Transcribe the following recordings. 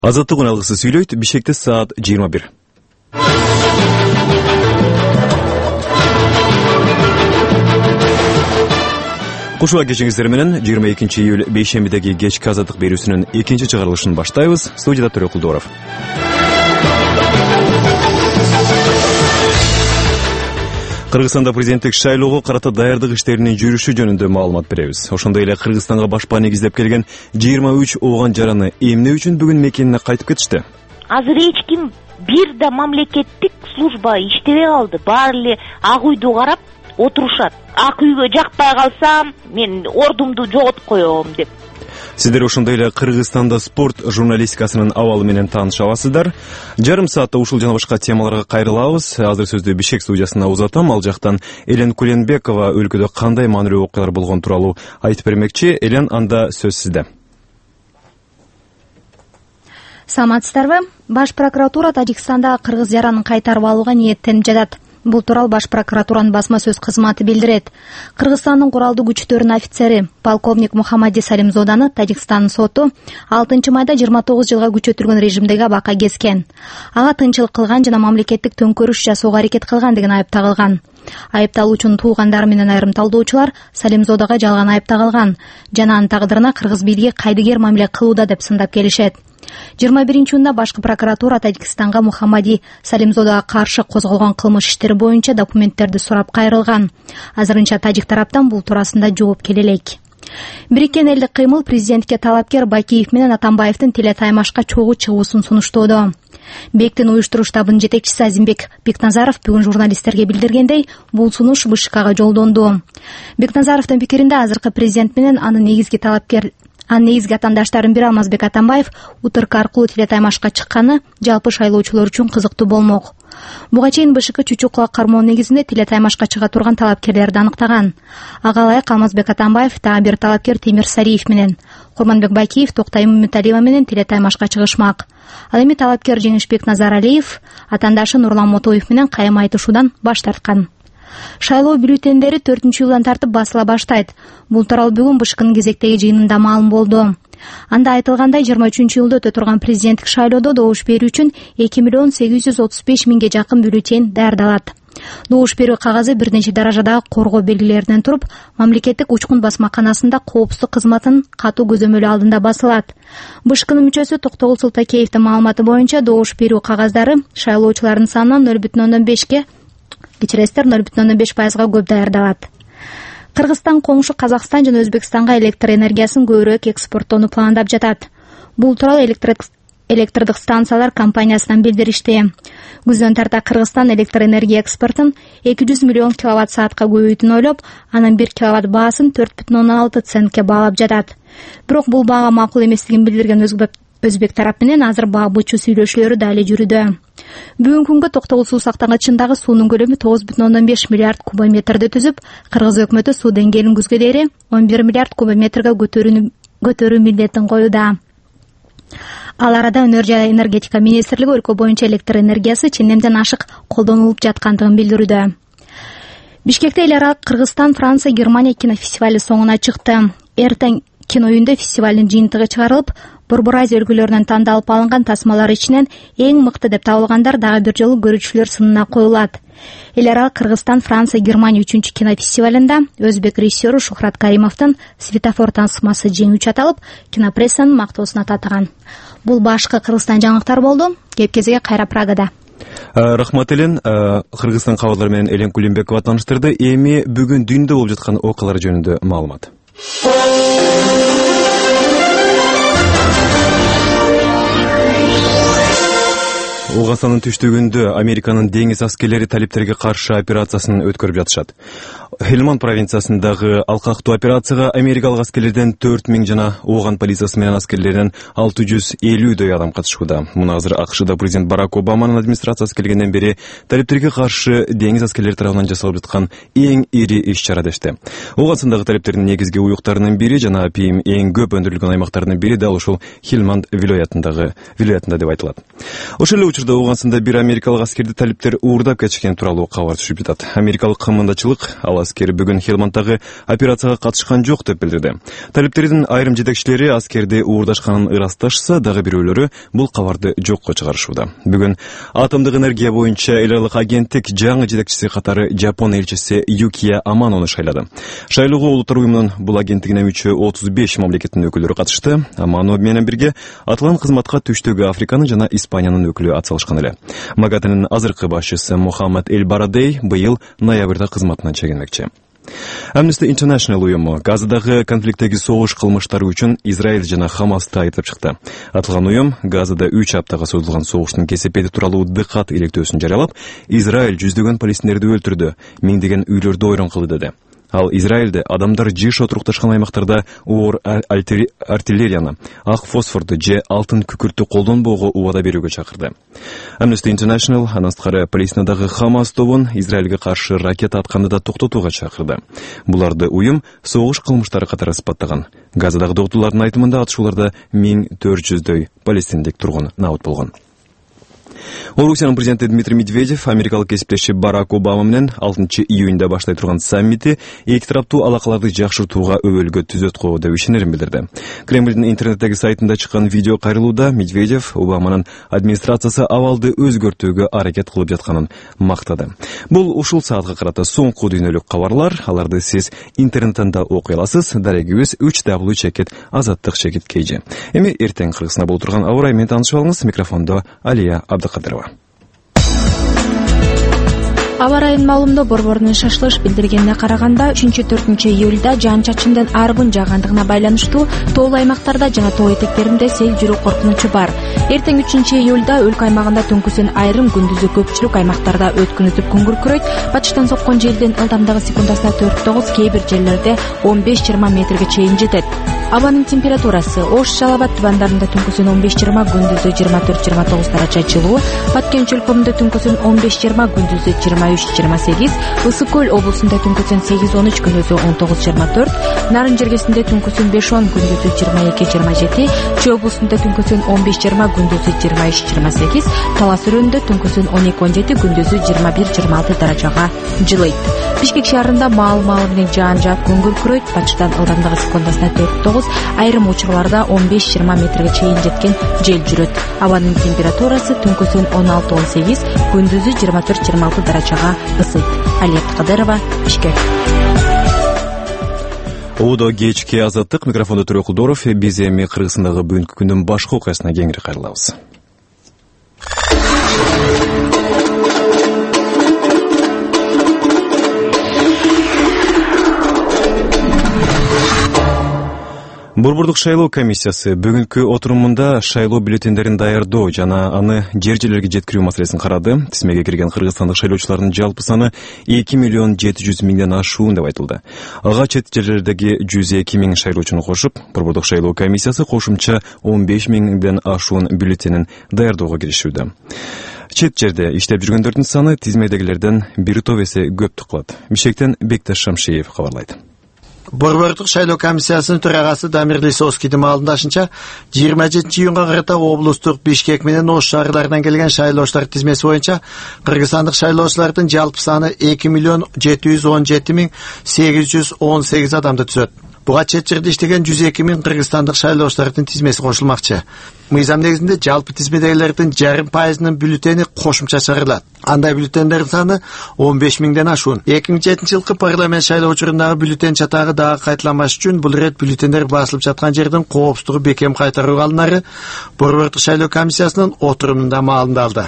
Азаттык алгысы сүйлөйт. Бишкекте саат 21. Кушула кечиңиздер менен 22 июль бейшембидеги кечки азаттык берүүсүнүн экинчи чыгарылышын баштайбыз. Студияда Төрөк Кулдоров. Кыргызстанда президенттик шайлоого карата даярдык иштеринин жүрүшү жөнүндө маалымат беребиз. Ошондой эле Кыргызстанга башпа негиздеп келген 23 ооган жараны эмне үчүн бүгүн мекенине кайтып кетишти? Азыр эч ким бир да мамлекеттик служба иштебей калды. Баары эле ак үйдү карап отурушат. Ак үйгө жакпай калсам, мен ордумду жоготуп коем деп. Сиздер ошондой эле Кыргызстанда спорт журналистикасынын абалы менен тааныша аласыздар. Жарым саатта ушул жана башка темаларга кайрылабыз. Азыр сөздү Бишкек студиясына узатам. Ал жактан Элен Куленбекова өлкөдө кандай маанилүү окуялар болгон тууралуу айтып бермекчи. Элен, анда сөз сизде. Саламатсыздарбы? Баш прокуратура Тажикстанда кыргыз жаранын кайтарып алууга ниеттенип жатат. Бул тууралуу Баш прокуратуранын басма сөз кызматы билдирет. Кыргызстандын куралдуу күчтөрүнүн офицери полковник Мухаммади Салимзоданы Тажикстандын соту 6 майда 29 жылга күчөтүлгөн режимдеги абакка kesкен. Ага тынчылык кылган жана мамлекеттик төңкөрүш жасоого аракет кылган деген айып тагылган. Айыпталуучунун туугандары менен айрым талдоочулар Салимзодага жалган айып тагылган жана анын тагдырына кыргыз бийлиги кайдыгер мамиле кылууда деп сындап келишет. 21-июнда башкы прокуратура Тажикстанга Мухаммади Салимзодага каршы козголгон кылмыш иштери боюнча документтерди сурап кайрылган. Азырынча тажик тараптан бул туурасында жооп келе элек. Бириккен элдик кыймыл президентке талапкер Бакиев менен Атамбаевдин теле таймашка чогуу чыгуусун сунуштоодо. Бектин уюштуруу штабынын жетекчиси Азимбек Бекназаров бүгүн журналисттерге билдиргендей, бул сунуш БШКга жолдонду. Бекназаровдун пикиринде азыркы президент менен анын негизги атаандаштарын бири Алмазбек Атамбаев утыркы аркылуу теле таймашка чыкканы жалпы шайлоочулор үчүн кызыктуу болмок. Буга чейин БШК чүчү кулак кармоо негизинде теле таймашка чыга турган талапкерлерди аныктаган. Ага ылайык Алмазбек Атамбаев дагы бир талапкер Темир Сариев менен, Курманбек Бакиев Токтай Мумуталиева менен теле таймашка чыгышмак. Ал эми талапкер Жеңишбек Назаралиев атаандашы Нурлан Мотоев менен кайым айтышуудан баш тарткан. Шайлоо бюллетендери 4-июлдан тартып басыла баштайт. Бул тууралуу бүгүн БШКнын кезектеги жыйынында маалым болду. Анда айтылгандай 23-июлда өтө турган президенттик шайлоодо добуш берүү үчүн 2.835.000 жакын бюллетень даярдалат. Добуш берүү кагазы бир нече даражадагы коргоо белгилеринен туруп, мамлекеттик учкун басмаканасында коопсуздук кызматынын катуу көзөмөлү алдында басылат. БШКнын мүчөсү Токтогул Сылтакеевдин маалыматы боюнча добуш берүү кагаздары шайлоочулардын санынан 0.5%га көп даярдалат. Кыргызстан коңшу Казакстан жана Өзбекстанга электр энергиясын көбүрөөк экспорттоону пландап жатат. Бул тууралуу электрдик станциялар компаниясынан билдиришти. Күздөн тарта Кыргызстан электр энергия экспортун 200 миллион киловатт саатка көбөйтүүнү ойлоп, анын 1 киловатт баасын 4,6 центке баалап жатат. Бирок бул баага макул эместигин билдирген Өзбек тарап менен азыр баа бычуу сүйлөшүүлөрү да эле жүрүүдө. Бүгүнкү күнгө Токтогул суу сактагычындагы суунун көлөмү 9,5 миллиард кубометрди түзүп, Кыргыз өкмөтү суу деңгээлин күзгө дейре 11 миллиард кубометрге көтөрүү милдетин коюуда. Ал арада Өнөр жана энергетика министрлиги өлкө боюнча электр энергиясы ченемден ашык колдонулуп жаткандыгын билдирүүдө. Бишкекте эл аралык Кыргызстан, Франция, Германия кинофестивали соңуна чыкты. Эртең кино үйүндө фестивалдын жыйынтыгы чыгарылып, Борбор Азия өлкөлөрүнөн тандалып алынган тасмалар ичинен эң мыкты деп табылгандар дагы бир жолу көрүүчүлөр сынына коюлат. Эл аралык Кыргызстан, Франция, Германия 3-чү кинофестивалында өзбек режиссеру Шухрат Каримовдун Светофор тасмасы жеңүүчү аталып, кинопрессанын мактоосуна татыган. Бул башкы Кыргызстан жаңылыктары болду. Кепкезиге кайра Прагада. Рахмат Элен. Кыргызстан кабарлары менен Элен Кулембекова тааныштырды. Эми бүгүн дүйнөдө болуп жаткан окуялар жөнүндө маалымат. Угасанын түштүгүндө Американын деңиз аскерлери талиптерге каршы операциясын өткөрүп жатышат. Хельманд провинциясындагы алкактуу операцияга америкалык аскерлерден 4000 жана Ооган полициясы менен аскерлерден 650дөй адам катышууда. Муну азыр АКШда президент Барак Обаманын администрациясы келгенден бери талиптерге каршы деңиз аскерлери тарабынан жасалып жаткан эң ири иш-чара дешти. Оогансындагы талиптердин негизги уюктарынын бири жана пийим эң көп өндүрүлгөн аймактардын бири дал ушул Хельманд вилаятында деп айтылат. Ошол эле учурда Оогансында бир америкалык аскерди талиптер уурдап кетишкен тууралуу кабар түшүп жатат. Америкалык кыммандачылык ал аскер бүгүн Хелмандтагы операцияга катышкан жок деп билдирди. Талиптердин айрым жетекчилери аскерди уурдашканын ырасташса, дагы бирөөлөрү бул кабарды жокко чыгарышууда. Бүгүн атомдук энергия боюнча эл аралык агенттик жаңы жетекчиси катары Жапон элчиси Юкия Аманону шайлады. Шайлоого Улуттар уюмунун бул агенттигине мүчө 35 мамлекеттин өкүлдөрү катышты. Амано менен бирге аталган кызматка түштөгү Африканын жана Испаниянын өкүлү атсалышкан эле. МАГАТынын азыркы башчысы Мухаммад Эль-Барадей быйыл ноябрда кызматынан чегинмекчи. Amnesty International уюму Газадагы конфликттеги согуш кылмыштары үчүн Израиль жана Хамасты айтып чыкты. Аталган уюм Газада 3 аптага созулган согуштун кесепети тууралуу дыкат илектөөсүн жарыялап, Израиль жүздөгөн палестиндерди өлтүрдү, миңдеген үйлөрдү ойрон кылды деди. Ал Израилде адамдар жыш отурукташкан аймактарда оор артиллерияны, ак фосфорду же алтын күкүрттү колдонбоого убада берүүгө чакырды. Amnesty International андан сырткары Палестинадагы Хамас тобун Израилге каршы ракета атканды да токтотууга чакырды. Буларды уюм согуш кылмыштары катары сыпаттаган. Газадагы доктурлардын айтымында атышууларда 1400дөй палестиндик тургун набыт болгон. Орусиянын президенти Дмитрий Медведев америкалык кесиптеши Барак Обама менен 6 июнда баштай турган саммити эки тараптуу алакаларды жакшыртууга өбөлгө түзөт го деп ишенерин билдирди. Кремлдин интернеттеги сайтында чыккан видео кайрылууда Медведев Обаманын администрациясы абалды өзгөртүүгө аракет кылып жатканын мактады. Бул ушул саатка карата соңку дүйнөлүк кабарлар, аларды сиз интернеттен да окуй аласыз. Дарегибиз #azаттык KG. Эми эртең Кыргызстанда болуп турган аба ырайы менен таанышып алыңыз. Микрофондо Алия Абдыкадырова. Аба ырайынын маалымында борборунун шашылыш билдиргенине караганда 3-4 июлда жаан-чачындын арбын жаагандыгына байланыштуу тоолуу аймактарда жана тоо этектеринде сел жүрүү коркунучу бар. Эртең 3 июлда өлкө аймагында түнкүсүн айрым, күндүзү көпчүлүк аймактарда өткүн өтүп күн күркүрөйт. Батыштан соккон желдин ылдамдыгы секундасына 4-9, кээ бир жерлерде 15-20 метрге чейин жетет. Абанын температурасы Ош, Жалал-Абад тубандарында түнкүсүн 15-20, күндүзү 24-29 даража жылуу, Баткен чөлкөмүндө түнкүсүн 15-20, күндүзү 23-28, Ысык көл облусунда түнкүсүн 8-13, күндүзү 19-24, Нарын жергесинде түнкүсүн 5-10, күндүзү 22-27, Чүй облусунда түнкүсүн 15-20, күндүзү 23-28, Талас өрөөнүндө түнкүсүн 12-17, күндүзү 21-26 даражага жылыйт. Бишкек шаарында маал-маал менен жаан жаап күн күркүрөйт. Батыштан ылдамдыгы секундасына 4-9, айрым учурларда 15-20 метрге чейин жеткен жел жүрөт. Абанын температурасы түнкүсүн 16-18, күндүзү 24-26 даражага ысыйт. Алия Абдыкадырова, Бишкек. Оодо кечки азаттык, микрофондо Төрө Кулдоров. Биз эми Кыргызстандагы бүгүнкү күндүн башка окуясына кеңири кайрылабыз. Борбордук шайлоо комиссиясы бүгүнкү отурумунда шайлоо бюллетендерин даярдоо жана аны жер-жерлерге жеткирүү маселесин карады. Тизмеге кирген кыргызстандык шайлоочулардын жалпы саны 2.700.000 ашуун деп айтылды. Ага чет жерлердеги 102.000 шайлоочуну кошуп, борбордук шайлоо комиссиясы кошумча 15.000 ашуун бюллетенин даярдоого киришүүдө. Чет жерде иштеп жүргөндөрдүн саны тизмедегилерден 1 топ эсе көптүк кылат. Бишкектен Бекташ Шамшиев кабарлайт. Борбордук шайлоо комиссиясынын төрагасы Дамир Лисовскийдин маалымдашынча 27 июнга карата облустук Бишкек менен Ош шаарларынан келген шайлоочулар тизмеси боюнча кыргызстандык шайлоочулардын жалпы саны 2.717.818 адамды түзөт. Буга чет жерде иштеген 102.000 кыргызстандык шайлоочулардын тизмеси кошулмакчы. Мыйзам негизинде жалпы тизмедегилердин жарым пайызынын бюллетени кошумча чыгарылат. Андай бюллетендердин саны 15.000ден ашуун. 2007 жылкы парламент шайлоо учурундагы бюллетен чатагы дагы кайталамаш үчүн бул ирет бюллетендер басылып жаткан жердин коопсуздугу бекем кайтарууга алынары борбордук шайлоо комиссиясынын отурумунда маалымдалды.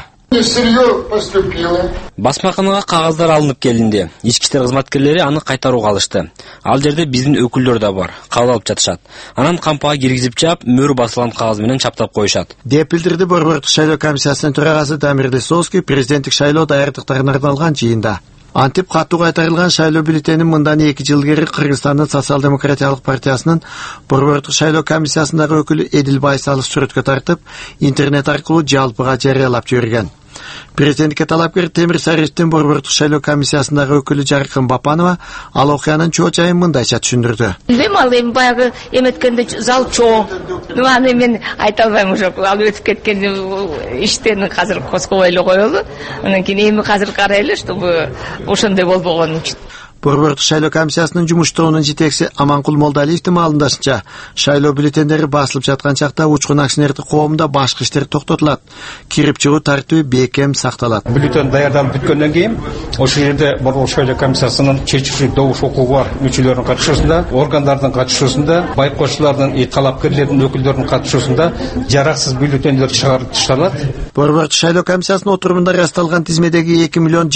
Басмаканага кагаздар алынып келинди. Ички иштер кызматкерлери аны кайтарууга алышты. Ал жерде биздин өкүлдөр да бар, кабыл алып жатышат. Анан кампага киргизип чаап, мөр басылган кагаз менен чаптап коюшат. Деп билдирди борбордук шайлоо комиссиясынын төрагасы Дамир Лисовский президенттик шайлоо даярдыктарына арналган жыйында. Антип катуу кайтарылган шайлоо бюллетени мындан 2 жыл кери Кыргызстандын социал-демократиялык партиясынын борбордук шайлоо комиссиясындагы өкүлү Эдил Байсалов сүрөткө тартып, интернет аркылуу жалпыга жарыялап жиберген. Президентке талапкер Темир Сариевдин борбордук шайлоо комиссиясындагы өкүлү Жаркын Бапанова ал окуянын чоо жайын мындайча түшүндүрдү. Ал баягы эметкенде зал чоо. Аны мен айта албайм уже. Ал өтүп кеткен иштени азыр коскобой эле коелу. Анан кийин эми азыр карайлы, чтобы ошондой болбогон үчүн. Борбордук шайлоо комиссиясынын жумуш тобунун жетекчиси Аманкул Молдалиевдин маалымдашынча, шайлоо бюллетендери басылып жаткан чакта учкун акционердик коомдо башкы иштер токтотулат. Кирип чыгуу тартиби бекем сакталат. Бюллетен даярданып бүткөндөн кийин ошол жерде борбордук шайлоо комиссиясынын чечүүчү добуш окугу бар мүчөлөрүнүн катышуусунда, органдардын катышуусунда, байкоочулардын, талапкерлердин өкүлдөрүнүн катышуусунда жараксыз бюллетендер чыгарылып ташталат. Борбордук шайлоо комиссиясынын отурумунда расталган тизмедеги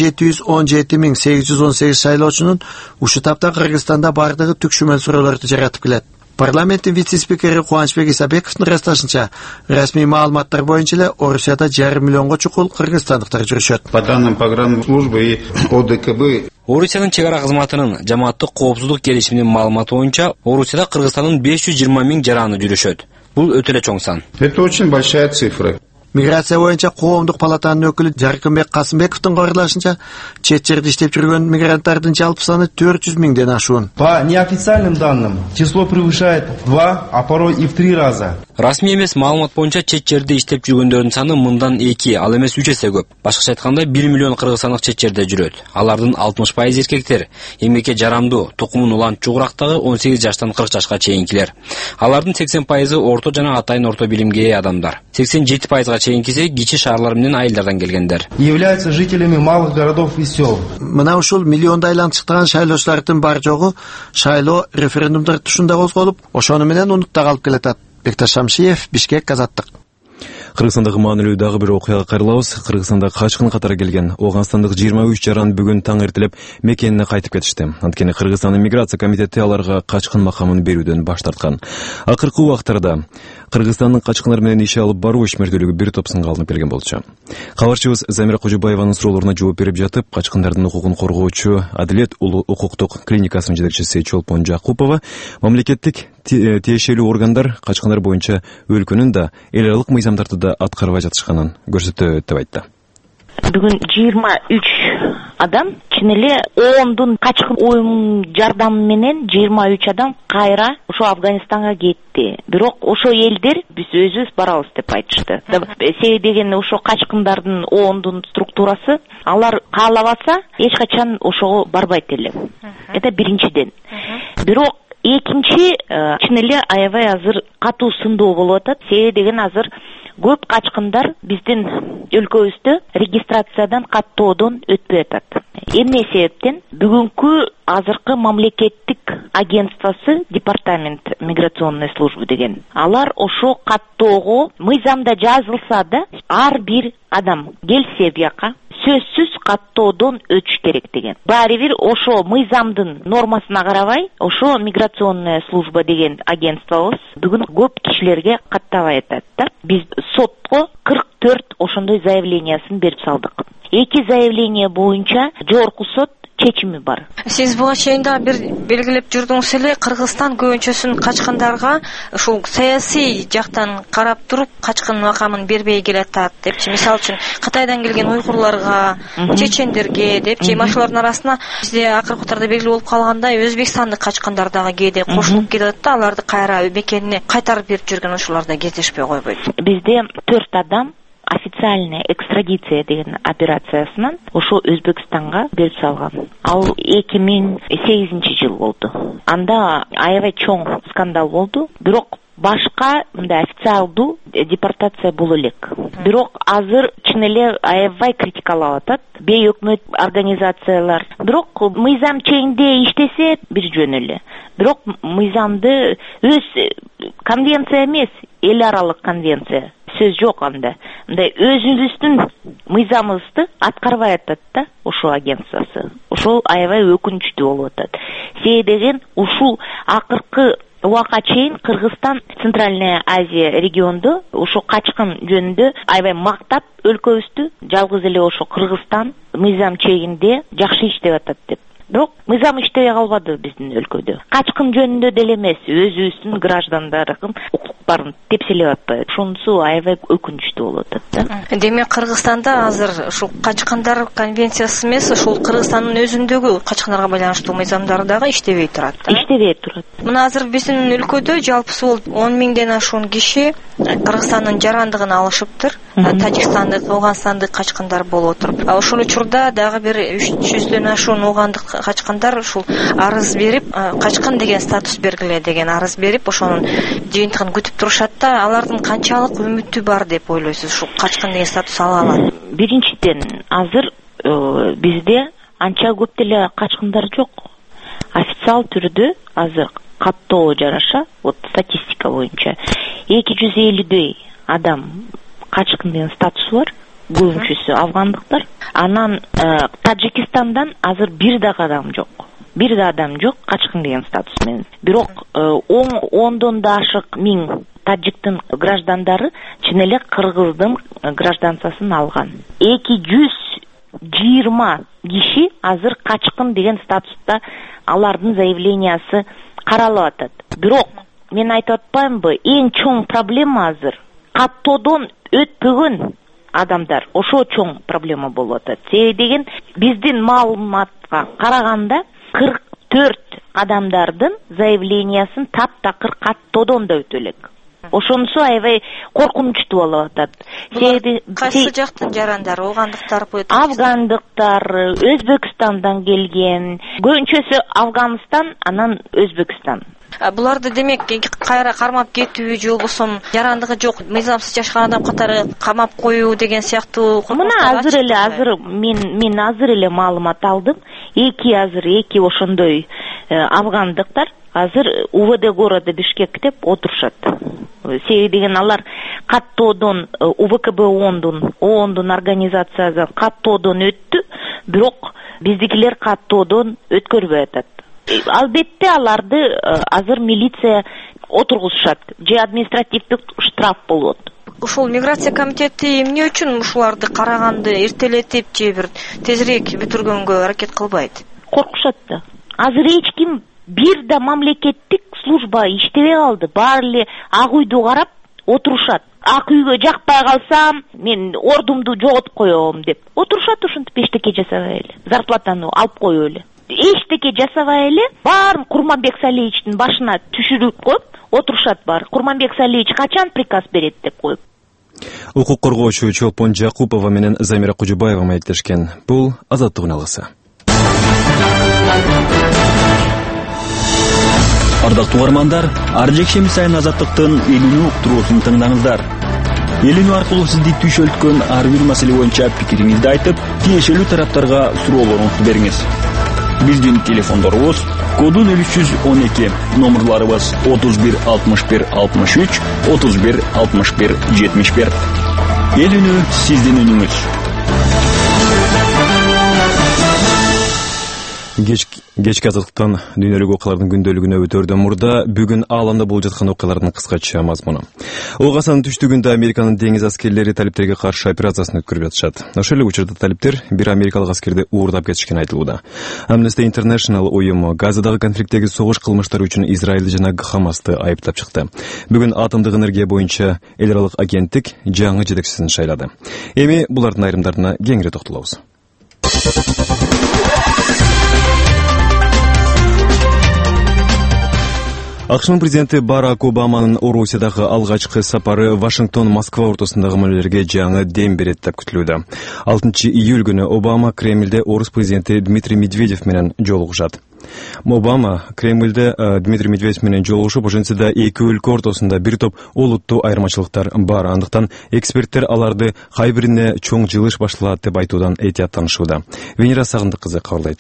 2.717.818 шайлоочунун ушу тапта Кыргызстанда бардыгы түкшүмөл суроолорду жаратып келет. Парламенттин вице-спикери Кубанычбек Исабековдун расташынча, расмий маалыматтар боюнча эле Орусияда 5,5 миллионго чукул кыргызстандыктар жүрүшөт. По данным пограничной службы и ОДКБ Орусиянын чек ара кызматынын жамааттык коопсуздук келишиминин маалыматы боюнча, Орусияда Кыргызстандын 520 000 жараны жүрүшөт. Бул өтө эле чоң сан. Это очень большая цифра. Миграция боюнча коомдук палатанын өкүлү Жаркынбек Касымбековдун кайрылышынча, чет жерде иштеп жүргөн мигранттардын жалпы саны 400 000ден ашуун. По неофициальным данным, число превышает в 2, а порой и в 3 раза. Расмий эмес маалымат боюнча чет жерде иштеп жүргөндөрдүн саны мындан 2, ал эмес 3 эсе көп. Башкача айтканда 1 миллион кыргызстандык чет жерде жүрөт. Алардын 60% эркектер, эмгекке жарамдуу, тукумун улан чугурактагы 18 жаштан 40 жашка чейинкилер. Алардын 80% орто жана атайын орто билимге ээ адамдар. 87% чейинкиси кичи шаарлар менен айылдардан келгендер. Являются жителями малых городов и сел. Мына ушул миллиондай айлантыктаган шайлоочулардын бар жогу шайлоо референдумдар тушунда козголуп, ошону менен унутта калып келатат. Бекташ Шамшиев, Бишкек, Азаттык. Кыргызстандагы маанилүү дагы бир окуяга кайрылабыз. Кыргызстанда качкын катары келген Оганстандык 23 жаран бүгүн таң эртелеп мекенине кайтып кетишти. Анткени Кыргызстандын миграция комитети аларга качкын макамын берүүдөн баш тарткан. Акыркы убактарда Кыргызстандын качкындар менен иш алып баруу ишмердүүлүгү бир топ сынга алынып келген болчу. Кабарчыбыз Замира Кожобаеванын суроолоруна жооп берип жатып, качкындардын укугун коргоочу Адилет улуу укуктук клиникасынын жетекчиси Чолпон Жакупова мамлекеттик тиешелүү органдар качкындар боюнча өлкөнүн да эл аралык мыйзамдарды да аткарбай жатышканын көрсөтөт деп айтты. Бүгүн 23 адам, чын эле оондун качкын уюм жардамы менен 23 адам кайра ошо Афганистанга кетти. Бирок ошо элдер биз өзүбүз барабыз деп айтышты. Себеби деген ошо качкындардын оондун структурасы, алар каалабаса эч качан ошого барбайт эле. Это биринчиден. Бирок экинчи, чын эле аябай азыр катуу сындоо болуп атат. Себеби деген азыр көп качкындар биздин өлкөбүздө регистрациядан каттоодон өтпөй атат. Эмне себептен? Бүгүнкү азыркы мамлекеттик агентствосы департамент миграционной службы деген. Алар ошо каттоого мыйзамда жазылса да, ар бир адам келсе бияка сөзсүз каттоодон өтүш керек деген. Баары бир ошо мыйзамдын нормасына карабай, ошо миграционная служба деген агентствобуз бүгүн көп кишилерге каттабай атат да. Биз сотко 44 ошондой заявлениясын берип салдык. 2 заявление боюнча жогорку сот чечими бар. Сиз буга чейин да бир белгилеп жүрдүңүз эле, Кыргызстан көбүнчөсүн качкындарга ушул саясий жактан карап туруп качкын макамын бербей келатат депчи. Мисалы үчүн Кытайдан келген уйгурларга, чечендерге депчи, машалардын арасына бизде акыркы учурда белгилүү болуп калгандай өзбекстандык качкындар дагы кээде кошулуп келет да, аларды кайра мекенине кайтарып берип жүргөн ошолор да кездешпей койбойт. Бизде 4 адам официальная экстрадиция деген операциясынан ошо Өзбекстанга берип салган. Ал 2008 жыл болду. Анда аябай чоң скандал болду. Бирок башка мындай официалдуу депортация боло элек. Бирок азыр чын эле аябай критикалап атат бейөкмөт организациялар. Бирок мыйзам чегинде иштесе бир жөн эле. Бирок мыйзамды өз конвенция эмес, эл аралык конвенция. Сөз жок анда. Мындай өзүбүздүн мыйзамыбызды аткарбай атат да ошо агентствосы. Ошол аябай өкүнүчтүү болуп атат. Себеби деген ушул акыркы убакка чейин Кыргызстан, Центральная Азия региондо ошо качкын жөнүндө аябай мактап өлкөбүздү, жалгыз эле ошо Кыргызстан мыйзам чегинде жакшы иштеп атат деп. Бирок мыйзам иштебей калбады биздин өлкөдө. Качкын жөнүндө деле эмес, өзүбүздүн граждандардын укук баарын тепселеп атпайбы. Ошонусу аябай өкүнүчтүү болуп атат да. Демек Кыргызстанда азыр ушул качкандар конвенциясы эмес, ушул Кыргызстандын өзүндөгү качкандарга байланыштуу мыйзамдары дагы иштебей турат да. Иштебей турат. Мына азыр биздин өлкөдө жалпысы болуп 10 миңден ашуун киши Кыргызстандын жарандыгын алышыптыр. Тажикстандык, Афганстандык качкандар болуп отуруп. Ошол учурда дагы бир 300дөн ашуун угандык качкандар ушул арыз берип, качкан деген статус бергиле деген арыз берип, ошонун жыйынтыгын күтүп турушат да. Алардын канчалык үмүтү бар деп ойлойсуз ушул качкан деген статус ала алат? Биринчиден, азыр бизде анча көп деле качкандар жок. Официал түрдө азыр каттоо жараша, статистика боюнча 250 адам качкын деген статусу бар. Көбүнчөсү афгандыктар. Анан Тажикстандан азыр бир дагы адам жок. Бир да адам жок качкын деген статус менен. Бирок 10дон да ашык миң тажиктин граждандары чын эле кыргыздын гражданствосын алган. 220 киши азыр качкын деген статуста алардын заявлениясы каралып атат. Бирок мен айтып атпаймынбы, эң чоң проблема азыр каттоодон өтпөгөн адамдар. Ошо чоң проблема болуп атат. Себеби деген биздин маалыматка караганда 44 адамдардын заявлениясын таптакыр каттоодон да өтө элек. Ошонусу аябай коркунучтуу болуп атат. Себеби кайсы жактын жарандары, угандыктарбы? Афгандыктар, Өзбекстандан келген. Көбүнчөсү Афганистан, анан Өзбекстан. Буларды демек кайра кармап кетүү же болбосо жарандыгы жок мыйзамсыз жашаган адам катары камап коюу деген сыяктуу. Мына азыр мен азыр эле маалымат алдым. Эки ошондой афгандыктар азыр УВД города Бишкек деп отурушат. Себеби деген алар каттоодон УВКБ ООНдун организациясы каттоодон өттү, бирок биздикилер каттоодон өткөрбөй атат. Албетте аларды азыр милиция отургузушат же административдик штраф болот. Ушул миграция комитети эмне үчүн ушуларды караганды эртелетип же бир тезирээк бүтүргөнгө аракет кылбайт? Коркушат да. Азыр эч ким бир да мамлекеттик служба иштебей калды. Баары эле ак үйдү карап отурушат. Ак үйгө жакпай калсам, мен ордумду жоготуп коем деп. Отурушат ушинтип эчтеке жасабай эле. Зарплатаны алып коюп эле. Эчтеке жасабай эле баарын Курманбек Салиевичтин башына түшүрүп коюп отурушат бар. Курманбек Салиевич качан приказ берет деп коюп. Укук коргоочу Чолпон Жакупова менен Замира Кужубаева маектешкен. Бул Азаттык алгысы. Ардактуу угармандар, ар жекшемби сайын Азаттыктын Элүүнү уктуруусун тыңдаңыздар. Элүүнү аркылуу сизди түшөлткөн ар бир маселе боюнча пикириңизди айтып, тиешелүү тараптарга суроолоруңузду бериңиз. Биздин телефондорубуз кодун 312, номерларыбыз 31 61 63, 31 61 71. Элүүнү сиздин үнүңүз. Кечки Азаттыктан дүйнөлүк окуялардын күндөлүгүнө өтөрдөн мурда бүгүн ааламда болуп жаткан окуялардын кыскача мазмуну. Оогаsanын түштүгүндө Американын деңиз аскерлери талиптерге каршы операциясын өткөрүп жатышат. Ошол эле учурда талиптер бир америкалык аскерди уурдап кетишкени айтылууда. Amnesty International уюму Газадагы конфликттеги согуш кылмыштары үчүн Израилди жана Хамасты айыптап чыкты. Бүгүн атомдук энергия боюнча эл аралык агенттик жаңы жетекчисин шайлады. Эми булардын айрымдарына кеңири токтолобуз. АКШнын президенти Барак Обаманын Орусиядагы алгачкы сапары Вашингтон-Москва ортосундагы мамилелерге жаңы дем берет деп күтүлүүдө. 6 июль күнү Обама Кремлде орус президенти Дмитрий Медведев менен жолугушат. Обама Кремлде Дмитрий Медведев менен жолугушуп, ошентсе эки өлкө ортосунда бир топ олуттуу айырмачылыктар бар. Андыктан эксперттер аларды кай бирине чоң жылыш башталат деп айтуудан этияттанышууда. Венера Сагындык кызы кабарлайт.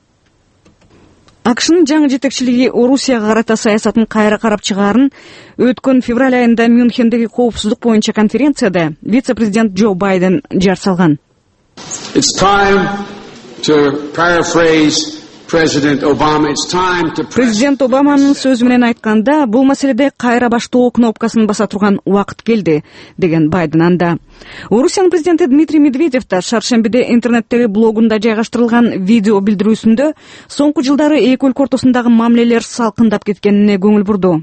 АКШнын жаңы жетекчилиги Орусияга карата саясатын кайра карап чыгаарын өткөн февраль айында Мюнхендеги коопсуздук боюнча конференцияда вице-президент Джо Байден жар салган. Президент Обаманын сөзү менен айтканда, бул маселеде кайра баштоо кнопкасын баса турган убакыт келди, деген Байден анда. Орусиянын президенти Дмитрий Медведев да шаршембиде интернеттеги блогунда жайгаштырылган видео билдирүүсүндө соңку жылдары эки өлкө ортосундагы мамилелер салкындап кеткенине көңүл бурду.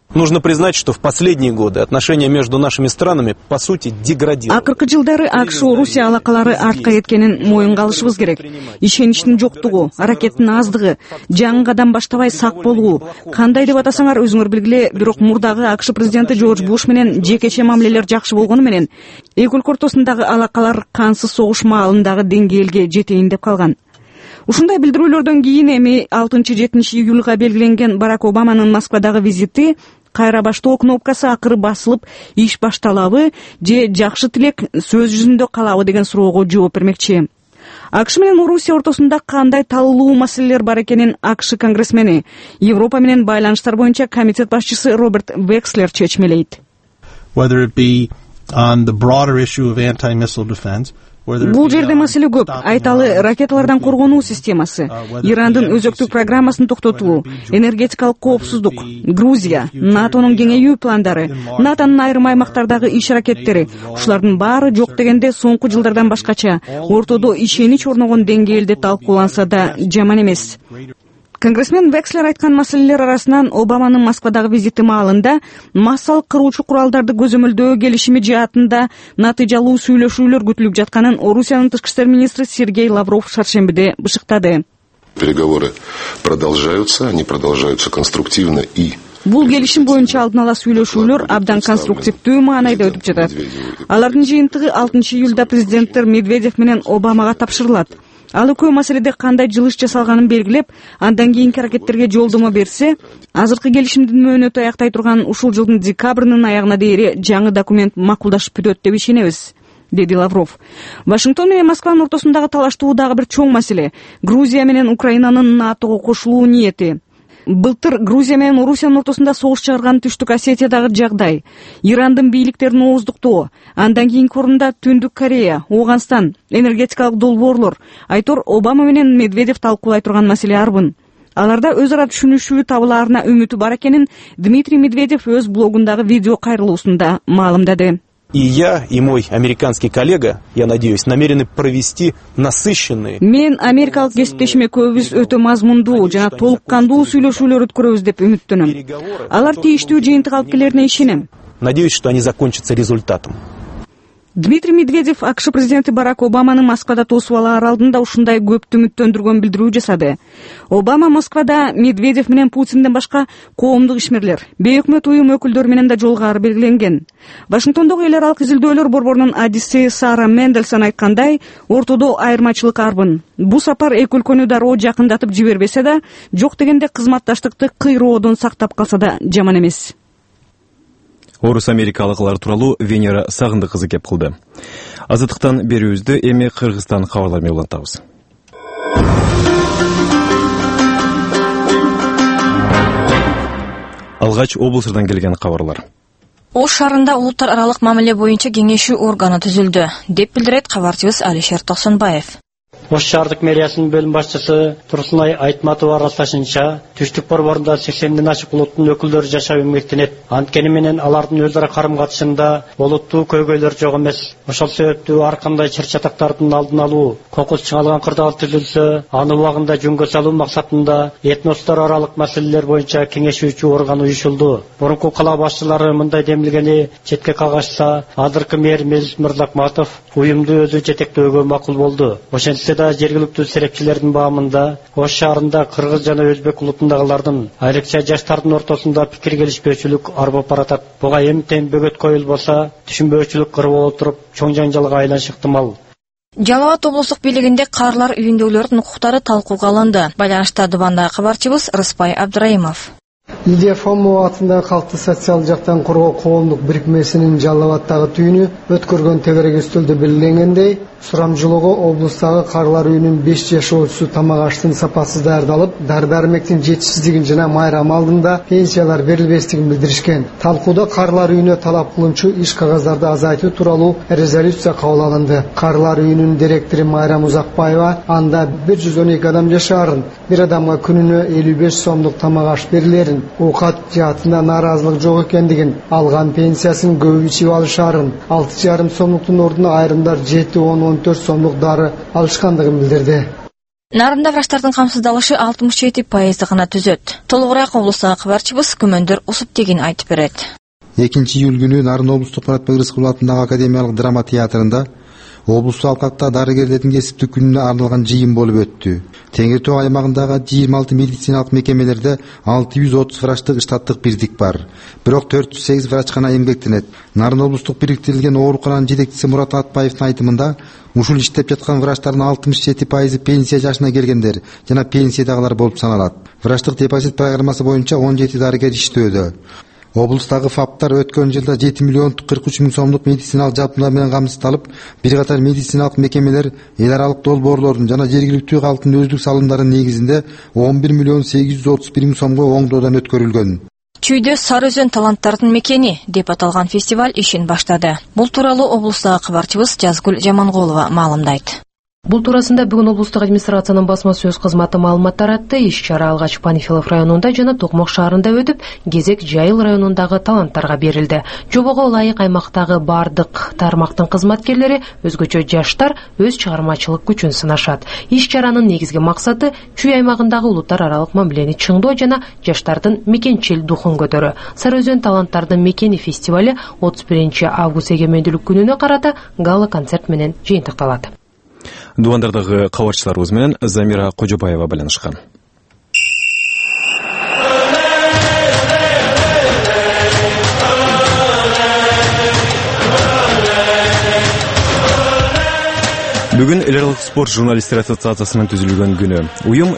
Нужно признать, что в последние годы отношения между нашими странами, по сути, деградировали. Акыркы жылдары АКШ-Орусия алакалары артка кеткенин моюнга алышыбыз керек. Ишеничтин жоктугу, аракеттин аздыгы, жаңы баштабай сак болуу, кандай деп атасаңар өзүңөр билгиле, бирок мурдагы АКШ президенти Джордж Буш менен жекече мамилелер жакшы болгону менен эки өлкө ортосундагы алакалар кансыз согуш маалындагы деңгээлге жетейин деп калган. Ушундай билдирүүлөрдөн кийин эми 6-7 июлга белгиленген Барак Обаманын Москвадагы визити кайра баштоо кнопкасы акыры басылып, иш башталабы же жакшы тилек сөз жүзүндө калабы деген суроого жооп бермекчи. АКШ менен Орусия ортосунда кандай талуулуу маселелер бар экенин АКШ конгрессмени, Европа менен байланыштар боюнча комитет башчысы Роберт Векслер чечмелейт. Whether it be on the broader issue of anti-missile defense. Бул жерде маселе көп. Айталы ракеталардан коргонуу системасы, Ирандын өзөктүк программасын токтотуу, энергетикалык коопсуздук, Грузия, НАТОнун кеңейүү пландары, НАТОнун айрым аймактардагы иш аракеттери, ушулардын баары жок дегенде соңку жылдардан башкача ортодо ишенич орногон деңгээлде талкууланса да жаман эмес. Конгрессмен Векслер айткан маселелер арасынан Обаманын Москвадагы визити маалында массалык кыруучу куралдарды көзөмөлдөө келишими жаатында натыйжалуу сүйлөшүүлөр күтүлүп жатканын Орусиянын тышкы иштер министри Сергей Лавров шаршембиде бышыктады. Переговоры продолжаются, они продолжаются конструктивно и Бул келишим боюнча алдын ала сүйлөшүүлөр абдан конструктивдүү маанайда өтүп жатат. Алардын жыйынтыгы 6 июлда президенттер Медведев менен Обамага тапшырылат. Ал экөө маселеде кандай жылыш жасалганын белгилеп, андан кийинки аракеттерге жолдомо берсе, азыркы келишимдин мөөнөтү аяктай турган ушул жылдын декабрынын аягына дейин жаңы документ макулдашып бүтөт деп ишенебиз, деди Лавров. Вашингтон менен Москванын ортосундагы талаштуу дагы бир чоң маселе — Грузия менен Украинанын НАТОго кошулуу ниети. Былтыр Грузия менен Орусиянын ортосунда согуш чыгарган Түштүк Осетиядагы жагдай, Ирандын бийликтерин ооздуктоо, андан кийинки орунда Түндүк Корея, Ооганстан, энергетикалык долбоорлор, айтор Обама менен Медведев талкуулай турган маселе арбын. Аларда өз ара түшүнүшүү табылаарына үмүтү бар экенин Дмитрий Медведев өз блогундагы видео кайрылуусунда маалымдады. И я, и мой американский коллега, я надеюсь, намерены провести насыщенные. Мен америкалык кесиптешиме көбүбүз өтө мазмундуу жана толук кандуу сүйлөшүүлөр өткөрөбүз деп үмүттөнөм. Алар тийиштүү жыйынтык алып келерине ишенем. Надеюсь, что они закончатся результатом. Дмитрий Медведев АКШ президенти Барак Обаманы Москвада тосуп алаар алдында ушундай көптү үмүттөндүргөн билдирүү жасады. Обама Москвада Медведев менен Путинден башка коомдук ишмерлер, бейөкмөт уюм өкүлдөрү менен да жолугары белгиленген. Вашингтондогу эл аралык изилдөөлөр борборунун адиси Сара Мендельсон айткандай, ортодо айырмачылык арбын. Бул сапар эки өлкөнү дароо жакындатып жибербесе да, жок дегенде кызматташтыкты кыйроодон сактап калса да жаман эмес. Орус америкалыклар тууралуу Венера Сагындык кызы кеп кылды. Азаттыктан берүүбүздү эми Кыргызстан кабарлары менен улантабыз. Алгач облустардан келген кабарлар. Ош шаарында улуттар аралык мамиле боюнча кеңешүү органы түзүлдү, деп билдирет кабарчыбыз Алишер Токсонбаев. Ош шаардык мэриясынын бөлүм башчысы Турсунай Айтматова аралашышынча, түштүк борборунда 80ден ашык улуттун өкүлдөрү жашап эмгектенет. Анткени менен алардын өз ара карым-катышында олуттуу көйгөйлөр жок эмес. Ошол себептүү ар кандай чыр-чатактардын алдын алуу, кокус чыңалган кырдаал түзүлсө, аны убагында жөнгө салуу максатында этностор аралык маселелер боюнча кеңешүүчү орган уюшулду. Мурунку кала башчылары мындай демилгени четке кагышса, азыркы мэр Мелис Мырзакматов уюмду өзү жетектөөгө макул болду. Ошентсе да жергиликтүү серепчилердин баамында Ош шаарында кыргыз жана өзбек улутундагылардын, айрыкча жаштардын ортосунда пикир келишпөөчүлүк арбап баратат. Буга эмтен бөгөт коюлбаса, түшүнбөөчүлүк кырып отуруп чоң жаңжалга айланышы ыктымал. Жалал Абад облустук бийлигинде карлар үйүндөгүлөрдүн укуктары талкууга алынды. Байланышта Дубандагы кабарчыбыз Рыспай Абдраимов. Лидия Фомова атындагы калкты социал жактан коргоо коомдук бирикмесинин Жалал Абадтагы түйүнү өткөргөн тегерек үстөлдө белгиленгендей, сурамжылоого облустагы карлар үйүнүн 5 жашоочусу тамак аштын сапасыз даярдалып, дары-дармектин жетишсиздигин жана майрам алдында пенсиялар берилбестигин билдиришкен. Талкууда карлар үйүнө талап кылынчу иш кагаздарды азайтуу тууралуу резолюция кабыл алынды. Карлар үйүнүнүн директору Майрам Узакбаева анда 112 адам жашаарын, бир адамга күнүнө 55 сомдук тамак аш берилерин, оокат жаатында нааразылык жок экендигин, алган пенсиясын көп ичип алышаарын, 6,5 сомдуктун ордуна айрымдар 7-10-14 сомдук дары алышкандыгын билдирди. Нарында врачтардын камсыздалышы 67% гана түзөт. Толугураак облустагы кабарчыбыз Күмөндөр Усуптегин айтып берет. 2-июль күнү Нарын облустук Муратбек Рыскулов атындагы академиялык драма театрында облустук алкакта дарыгерлердин кесиптик күнүнө арналган жыйын болуп өттү. Теңир Тоо аймагындагы 26 медициналык мекемелерде 630 врачтык штаттык бирдик бар. Бирок 408 врач гана эмгектенет. Нарын облустук бириктирилген оорукананын жетекчиси Мурат Атпаевдин айтымында, ушул иштеп жаткан врачтардын 67% пенсия жашына келгендер жана пенсиядагылар болуп саналат. Врачтык депозит программасы боюнча 17 дарыгер иштөөдө. Облустагы ФАПтар өткөн жылда 7 миллион 43 миң сомдук медициналык жабдуулар менен камсыздалып, бир катар медициналык мекемелер эл аралык долбоорлордун жана жергиликтүү калктын өздүк салымдарынын негизинде 11 миллион 831 миң сомго оңдоодон өткөрүлгөн. Чүйдө Сары Өзөн таланттардын мекени деп аталган фестиваль ишин баштады. Бул тууралуу облустагы кабарчыбыз Жазгүл Жаманголова маалымдайт. Бул туурасында бүгүн облустук администрациянын басма сөз кызматы маалымат таратты. Иш-чара алгач Панфилов районунда жана Токмок шаарында өтүп, кезек Жайыл районундагы таланттарга берилди. Жобого ылайык аймактагы бардык тармактын кызматкерлери, өзгөчө жаштар өз чыгармачылык күчүн сынашат. Иш-чаранын негизги максаты Чүй аймагындагы улуттар аралык мамилени чыңдоо жана жаштардын мекенчил духун көтөрүү. Сары Өзөн таланттардын мекени фестивале 31 август эгемендүүлүк күнүнө карата гала концерт менен жыйынтыкталат. Дубандардагы кабарчыларыбыз менен Замира Кожобаева байланышкан. Бүгүн эл аралык спорт журналисттер ассоциациясынын түзүлгөн күнү. Уюм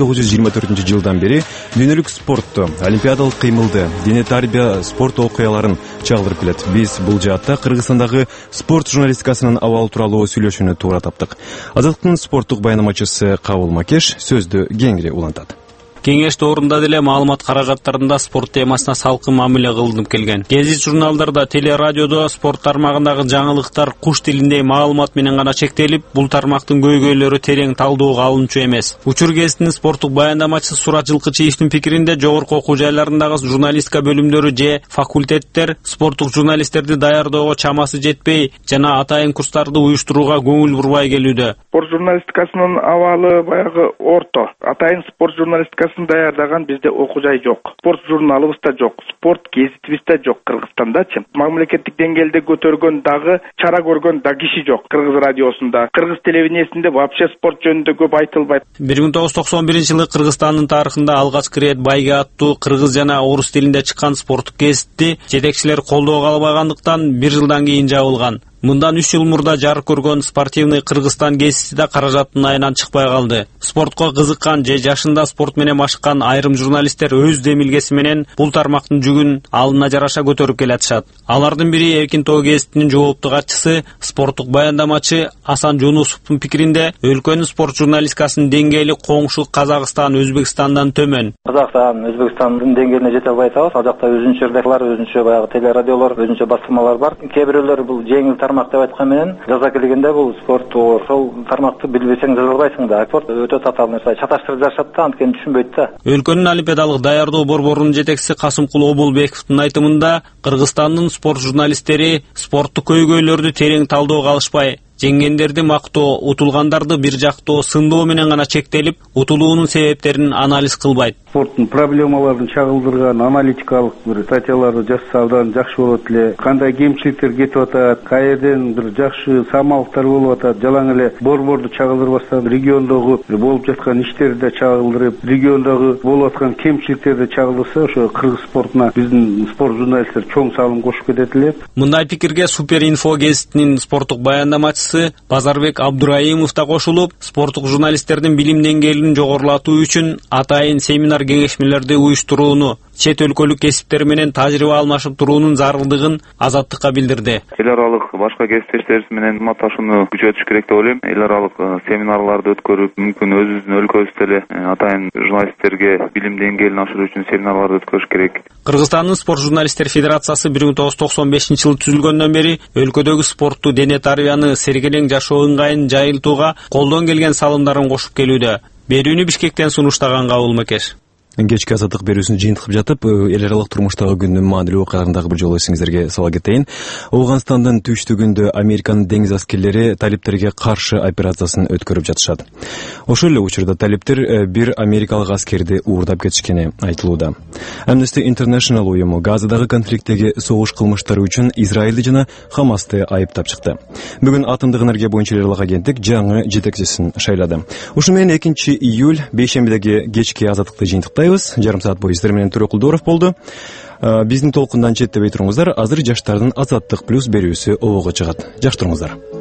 1924 жылдан бери дүйнөлүк спортту, олимпиадалык кыймылды, дене тарбия спорт окуяларын чагылдырып келет. Биз бул жаатта Кыргызстандагы спорт журналистикасынын абалы тууралуу сүйлөшүүнү туура таптык. Азаттыктын спорттук баянамачысы Кабыл Макеш сөздү кеңири улантат. Кеңеште орунда деле маалымат каражаттарында спорт темасына салкын мамиле кылынып келген. Гезит журналдарда, телерадиодо спорт тармагындагы жаңылыктар куш тилинде маалымат менен гана чектелип, бул тармактын көйгөйлөрү терең талдоого алынчу эмес. Учур гезитинин спорттук баяндамачысы Сурат Жылкычиевдин пикиринде, жогорку окуу жайларындагы журналистика бөлүмдөрү же факультеттер спорттук журналисттерди даярдоого чамасы жетпей жана атайын курстарды уюштурууга көңүл бурбай келүүдө. Спорт журналистикасынын абалы баягы орто. Атайын спорт журналистикасы даярдаган бизде окуу жай жок. Спорт журналыбыз да жок, спорт гезитибиз да жок Кыргызстандачы. Мамлекеттик деңгээлде көтөргөн дагы, чара көргөн да киши жок. Кыргыз радиосунда, кыргыз телевидениесинде вообще спорт жөнүндө көп айтылбайт. 1991 жылы Кыргызстандын тарыхында алгачкы ирет байге аттуу кыргыз жана орус тилинде чыккан спорттук гезитти жетекчилер колдоого албагандыктан 1 жылдан кийин жабылган. Мындан 3 жыл мурда жарык көргөн спортивный Кыргызстан гезити да каражаттын айынан чыкпай калды. Спортко кызыккан же жашында спорт менен машыккан айрым журналисттер өз демилгеси менен бул тармактын жүгүн алына жараша көтөрүп келатышат. Алардын бири Эркин Тоо гезитинин жооптуу катчысы, спорттук баяндамачы Асан Жунусовдун пикиринде, өлкөнүн спорт журналистикасынын деңгээли коңшу Казакстан, Өзбекстандан төмөн. Казакстан, Өзбекстандын деңгээлине жете албай атабыз. Ал жакта өзүнчө редакторлор, өзүнчө баягы телерадиолор, өзүнчө басылмалар бар. Кээ бирөөлөр бул жеңил тармак деп айткан менен жаза келгенде бул спорт ошол тармакты билбесең жаза албайсың да. Спорт өтө татаал нерсе. Чаташтырып жашат да, анткени түшүнбөйт да. Өлкөнүн олимпиадалык даярдоо борборунун жетекчиси Касымкул Оболбековдун айтымында, Кыргызстандын спорт журналисттери спорттук көйгөйлөрдү терең талдоого алышпай, жеңгендерди мактоо, утулгандарды бир жактоо сындоо менен гана чектелип, утулуунун себептерин анализ кылбайт. Спорттун проблемаларын чагылдырган аналитикалык бир статьяларды жазса абдан жакшы болот эле. Кандай кемчиликтер кетип атат, каерден бир жакшы самалыктар болуп атат, жалаң эле борборду чагылдырбастан региондогу болуп жаткан иштерди да чагылдырып, региондогу болуп аткан кемчиликтерди чагылдырса, ошо кыргыз спортуна биздин спорт журналисттер чоң салым кошуп кетет эле. Мындай пикирге Суперинфо гезитинин спорттук баяндамачысы Базарбек Абдураимов да кошулуп, спорттук журналисттердин билим деңгээлин жогорулатуу үчүн атайын семинар кеңешмелерди уюштурууну, чет өлкөлүк кесиптер менен тажрыйба алмашып туруунун зарылдыгын Азаттыкка билдирди. Эл аралык башка кесиптештерибиз менен ыматташууну күчөтүш керек деп ойлойм. Эл аралык семинарларды өткөрүп, мүмкүн өзүбүздүн өлкөбүздө эле атайын журналисттерге билим деңгээлин ашыруу үчүн семинарларды өткөрүш керек. Кыргызстандын спорт журналисттер федерациясы 1995 жылы түзүлгөндөн бери өлкөдөгү спортту, дене тарбияны, сергелең жашоо ыңгайын жайылтууга колдон келген салымдарын кошуп келүүдө. Берүүнү Бишкектен сунуштаган Кабыл Макеш. Кечки азаттык берүүсүн жыйынтыгып жатып, эл аралык турмуштагы күндүн маанилүү окуяларын дагы бир жолу эсиңиздерге сала кетейин. Ооганстандын түштүгүндө Американын деңиз аскерлери талиптерге каршы операциясын өткөрүп жатышат. Ошол эле учурда талиптер бир америкалык аскерди уурдап кетишкени айтылууда. Amnesty International уюму Газадагы конфликттеги согуш кылмыштары үчүн Израилди жана Хамасты айыптап чыкты. Бүгүн Атомдук энергия боюнча эл аралык агенттик жаңы жетекчисин шайлады. Ушу менен 2-июль бейшембидеги кечки азаттыкты жыйынтыктайбыз. Жарым саат бою сиздер менен Төрөкул Дооров болду. Биздин толкундан четтебей туруңуздар. Азыр жаштардын Азаттык плюс берүүсү обого чыгат. Жакшы туруңуздар.